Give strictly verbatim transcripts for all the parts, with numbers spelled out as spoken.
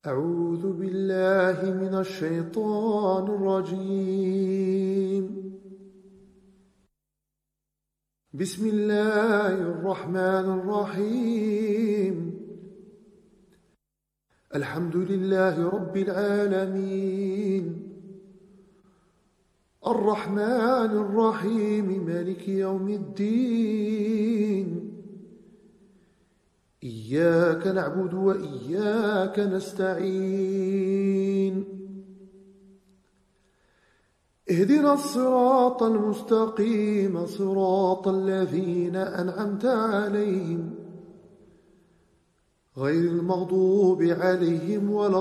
أعوذ بالله من الشيطان الرجيم. بسم الله الرحمن الرحيم. الحمد لله رب العالمين، الرحمن الرحيم، مالك يوم الدين. إياك نعبد وإياك نستعين. اهدنا الصراط المستقيم، صراط الذين أنعمت عليهم غير المغضوب عليهم ولا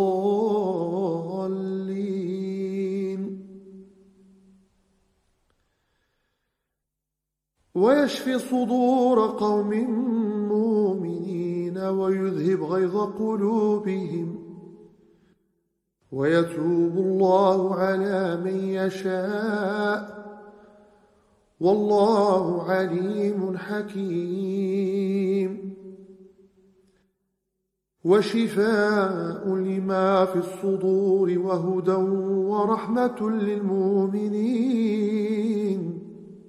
الضالين. ويشفي صدور قوم مؤمنين ويذهب غيظ قلوبهم ويتوب الله على من يشاء، والله عليم حكيم. وشفاء لما في الصدور وهدى ورحمة للمؤمنين.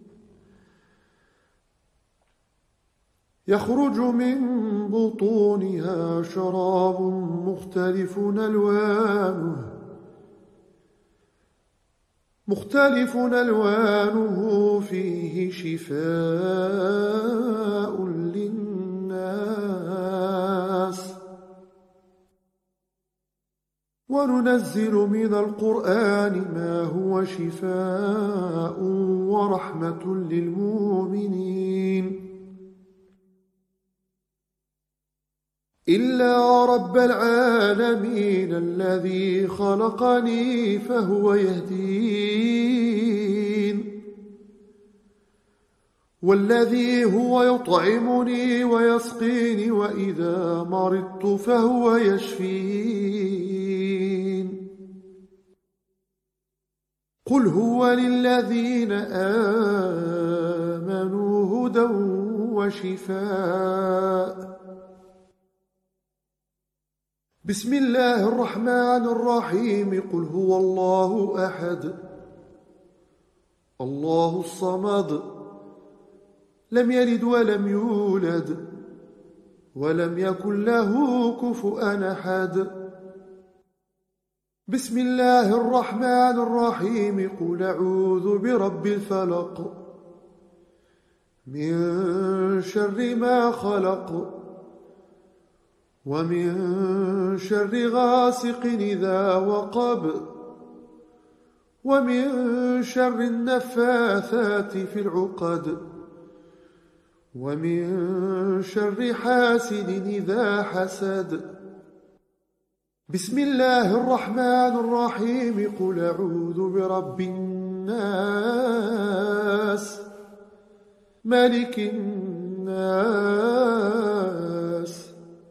يخرج من بطونها شراب مختلف ألوانه مختلف ألوانه فيه شفاء للناس. وننزل من القرآن ما هو شفاء ورحمة للمؤمنين. إلا رب العالمين الذي خلقني فهو يهدين، والذي هو يطعمني ويسقيني، وإذا مرضت فهو يشفين. قل هو للذين آمنوا هدى وشفاء. بسم الله الرحمن الرحيم. قل هو الله أحد، الله الصمد، لم يلد ولم يولد ولم يكن له كفؤا أحد. بسم الله الرحمن الرحيم. قل أعوذ برب الفلق، من شر ما خلق، ومن شر غاسق إذا وقب، ومن شر النفاثات في العقد، ومن شر حاسد إذا حسد. بسم الله الرحمن الرحيم. قل أعوذ برب الناس، ملك الناس،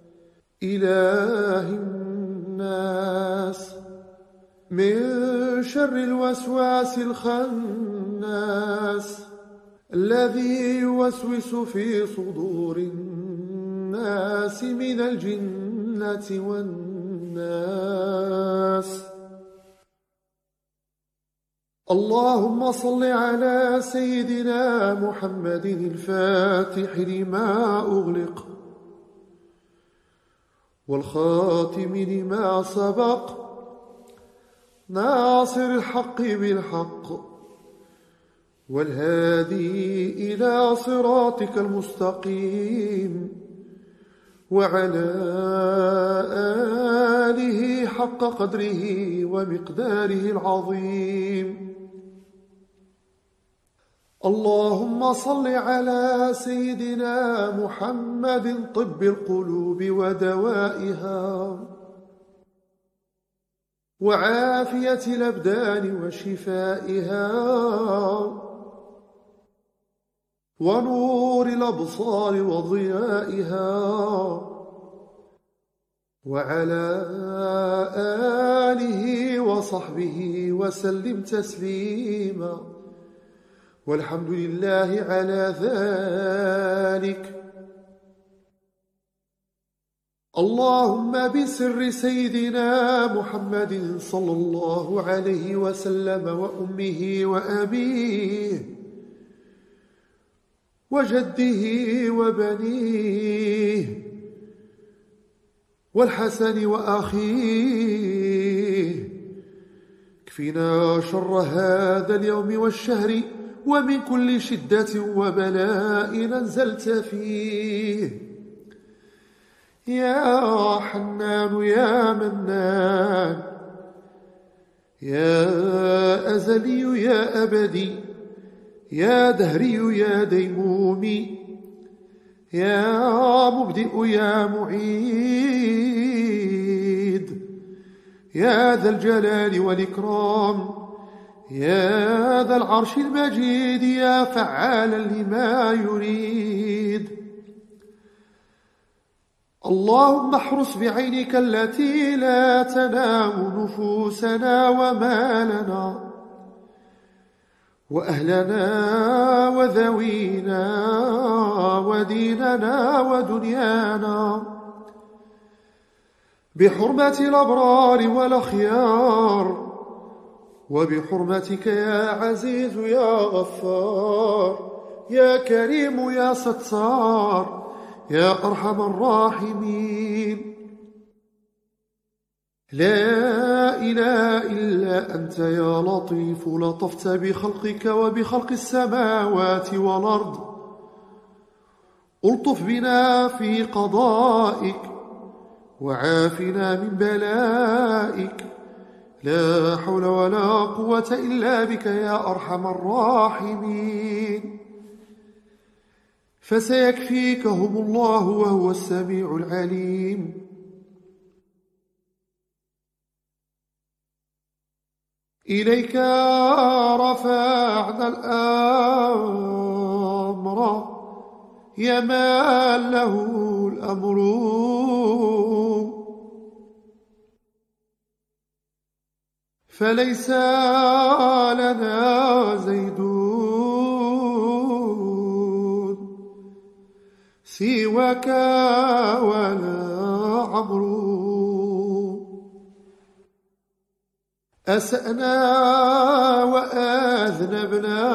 إله الناس، من شر الوسواس الخناس الذي يوسوس في صدور الناس من الجنة والناس. اللهم صل على سيدنا محمد الفاتح لما أغلق والخاتم لما سبق، ناصر الحق بالحق، والهادي إلى صراطك المستقيم، وعلى آله حق قدره ومقداره العظيم. اللهم صل على سيدنا محمد طب القلوب ودوائها، وعافية الأبدان وشفائها، ونور الأبصار وضيائها، وعلى آله وصحبه وسلم تسليما، والحمد لله على ذلك. اللهم بسر سيدنا محمد صلى الله عليه وسلم وأمه وأبيه وجده وبنيه والحسن وأخيه، اكفنا شر هذا اليوم والشهر ومن كل شدة وبلاء نزلت فيه، يا حنان يا منان، يا أزلي يا أبدي، يا دهري يا ديمومي، يا مبدئ يا معيد، يا ذا الجلال والإكرام، يا ذا العرش المجيد، يا فعالا لما يريد. اللهم احرس بعينك التي لا تنام نفوسنا ومالنا وأهلنا وذوينا وديننا ودنيانا بحرمة الأبرار والأخيار، وبحرمتك يا عزيز يا غفار، يا كريم يا ستار، يا أرحم الراحمين. لا إله إلا أنت يا لطيف، لطفت بخلقك وبخلق السماوات والأرض، ألطف بنا في قضائك وعافنا من بلائك، لا حول ولا قوة إلا بك يا أرحم الراحمين. فسيكفيكهم الله وهو السميع العليم. إليك رفعنا الأمر يا من له الأمر، فليس لنا زيد سواك ولا عمرو، أسأنا وأذنبنا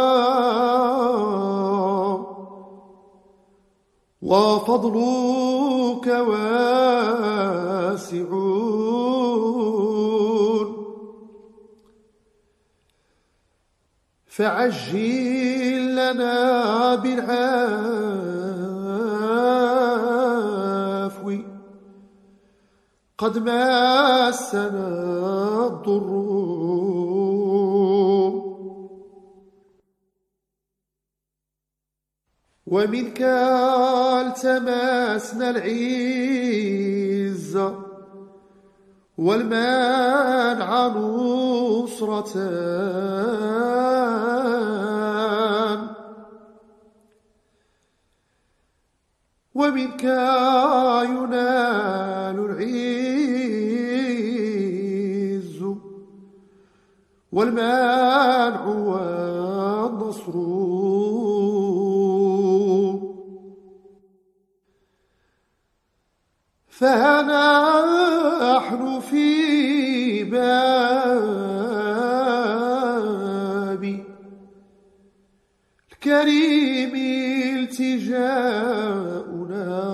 وفضلك واسع، فعجل لنا بالعفو قد مسنا الضر، ومنك التمسنا العزة والمنع نصرة، ومنك ينال العز والمنع والنصر، فنحن في باب الكريم التجاؤنا،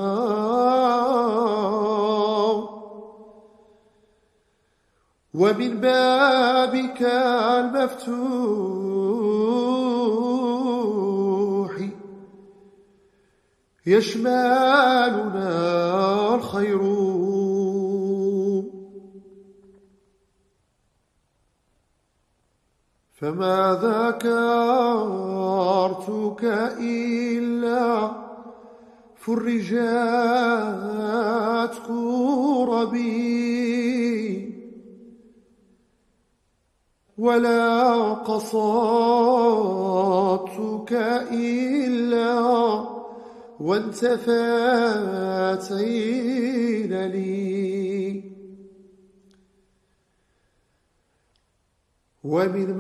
ومن بابك المفتوح يشملنا الخير، فما ذكرتك إلا فرجت كربي، ولا قصدتك إلا وانتفت عين لي، ومن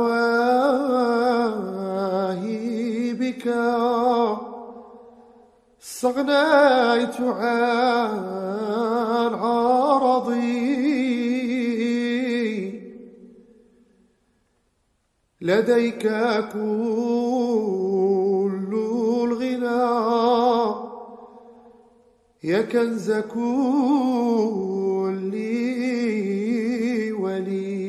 مواهبك استغنيت عن عرضي لديك كل الغنى يا كنز كل ولي.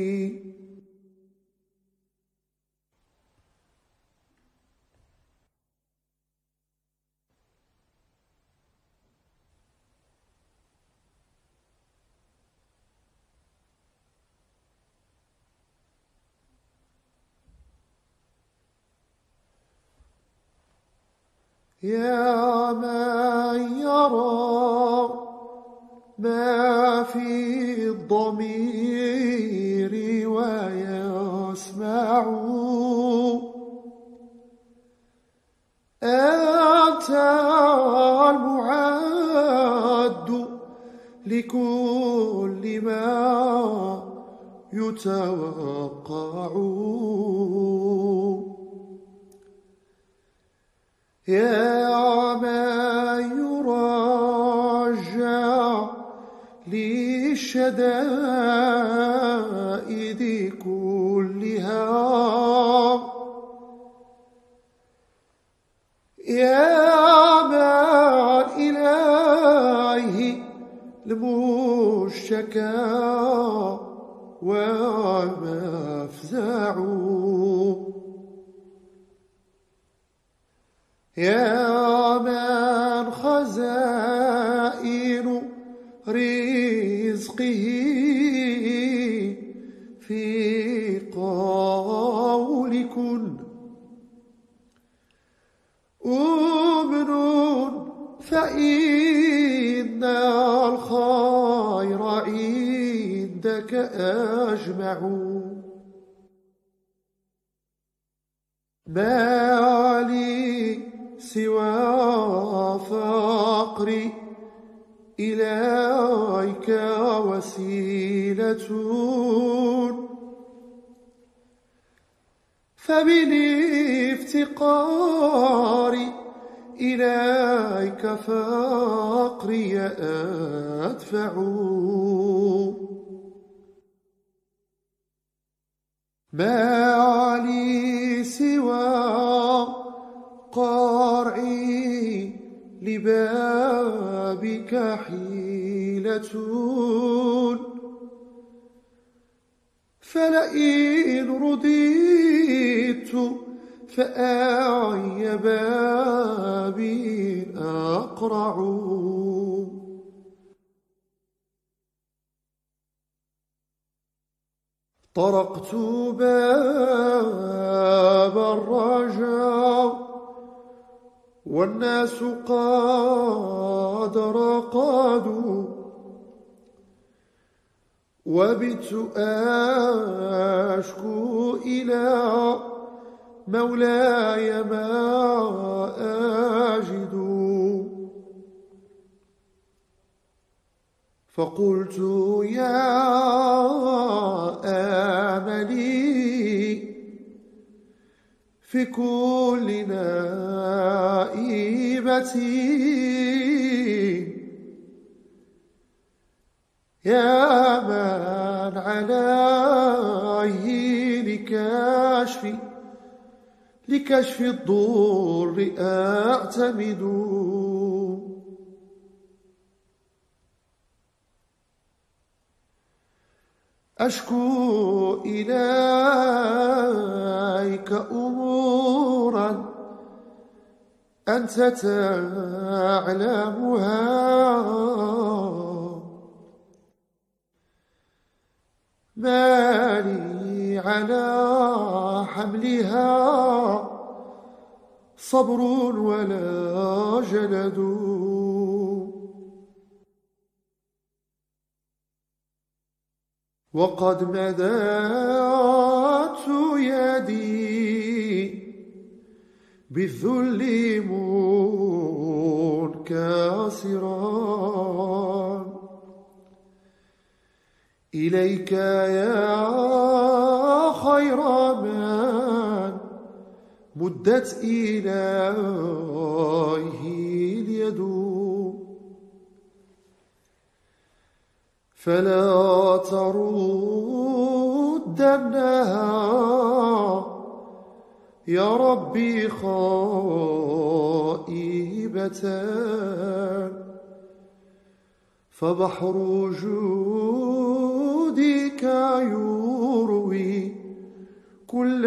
يا من يرى ما في الضمير ويسمع، أنت المعد لكل ما يتوقع. يا من يرجى للشدائد كلها، يا من إليه المشتكى والمفزع، يا من خزائن رزقه في قول كن، أمن فإن الخير عندك أجمع. ما لي سوى فقري إليك وسيلة، فبالافتقار إليك فقري أدفع. ما لي سوى قارعي لبابك حيلة، فلئن رضيت فأي باب أقرع. طرقت باب الرجاء والناس قد رقدوا، وبت أشكو إلى مولاي ما أجد، فقلت يا آملي في كل نائبة، يا من عليه لكشف لكشف الضر أعتمد. أشكو إليك أمورا أنت تعلمها، ما لي على حملها صبر ولا جلد. وقد مددت يدي بالذل منكسرا إليك يا خير من مدت إليه فلا تردنها يا ربي خائبة، فبحر جودك يروي كل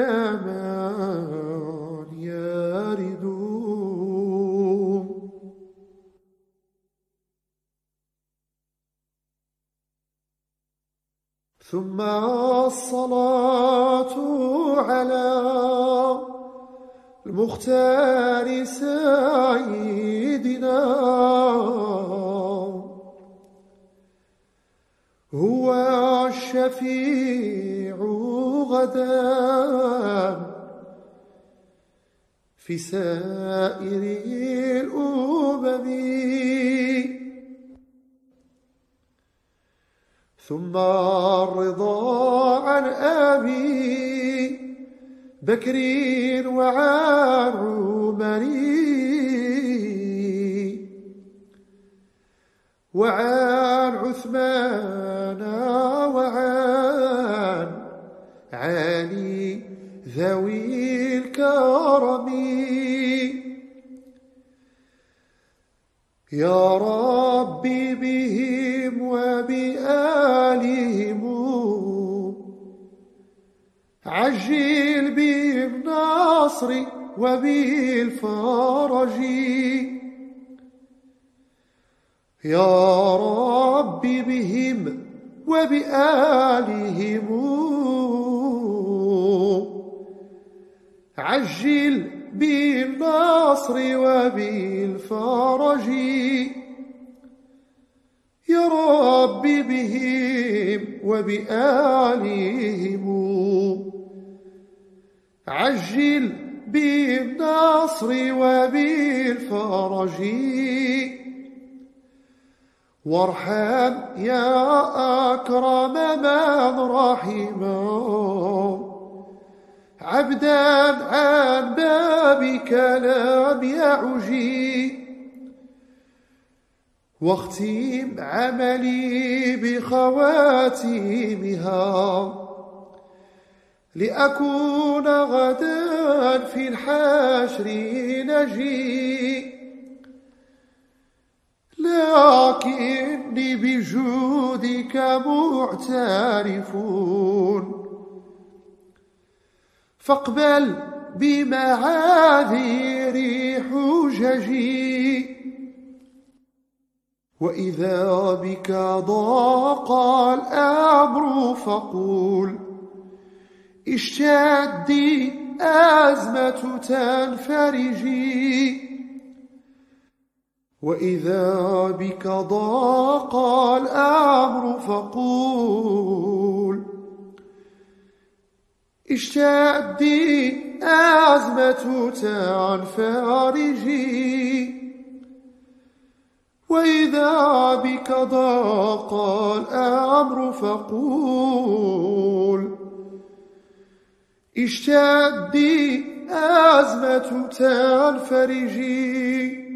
من يرد. ثم الصلاة على المختار سيدنا، هو الشفيع غدا في سائر الأمم. ثم الرضا عن أبي بكر وعن عمر وعن عثمان وعن علي ذوي الكرم. يا ربي بهم وبآلهم عجل بالنصر وبالفرج. يا ربي بهم وبآلهم عجل بالنصر وبالفرج. يا ربي بهم وبآلهم عجل بالنصر وبالفرج. وارحم يا أكرم من رحمه عبدا عن بابك لم يعجي. واختم عملي بخواتيمها لأكون غدا في الحشر نجي. لكني بجودك معترف، فاقبل بمعاذير حججي. وإذا بك ضاق الأمر فقول اشتدي أزمة تنفرجي. وإذا بك ضاق الأمر فقول اشتدي أزمة تنفرجي. وإذا بك ضاق الأمر فقول اشتدي أزمة تنفرجي.